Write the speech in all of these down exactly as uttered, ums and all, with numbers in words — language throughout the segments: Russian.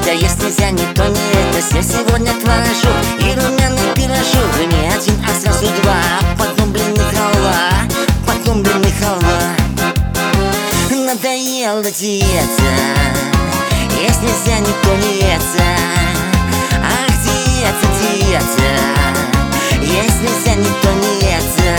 диета, есть нельзя, никто не это. Я сегодня творожок и румяный пирожок. Не один, а сразу два. Потом блины халва, потом блины халва. Надоела диета, есть нельзя, никто не это. Ах, диета, диета, есть нельзя, никто не это.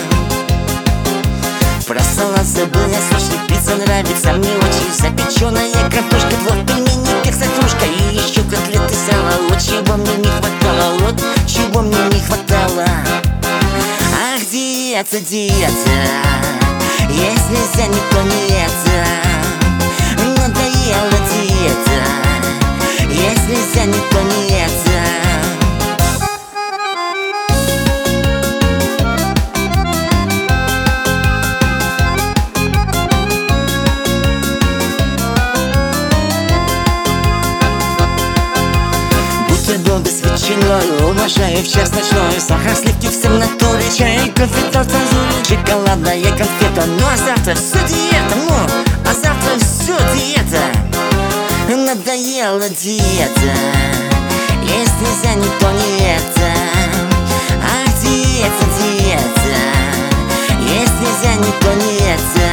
Про салат забыл я, сочный, пицца нравится мне очень. Запеченная картошка, вот пельмени, перца, кружка. И еще котлеты, сало, вот чего мне не хватало. Вот чего мне не хватало. Ах, диета, диета, есть нельзя, никто не это. Надоела диета, есть нельзя, никто не это. Бутерброды с ветчиной, уважаю в час ночной. Сахар, сливки в натуре, чай, кофе, торт, цензуре, шоколадная конфета. Ну а завтра все диета, ну, а завтра все диета. Надоела диета, есть нельзя, никто не это. Ах, диета, диета, есть нельзя, никто не это.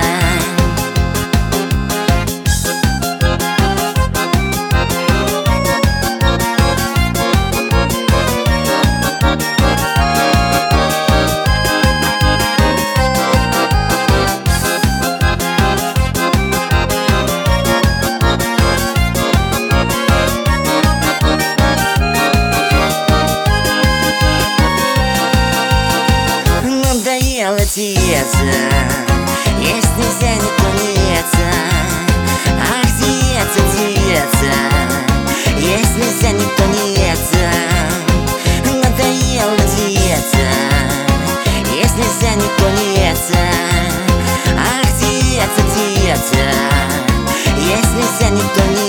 Диета, есть нельзя, никто не это. Ах, диета, диета, есть нельзя, никто не это. Надоела диета, есть нельзя, никто не это. Ах, диета, диета, есть нельзя, никто не это.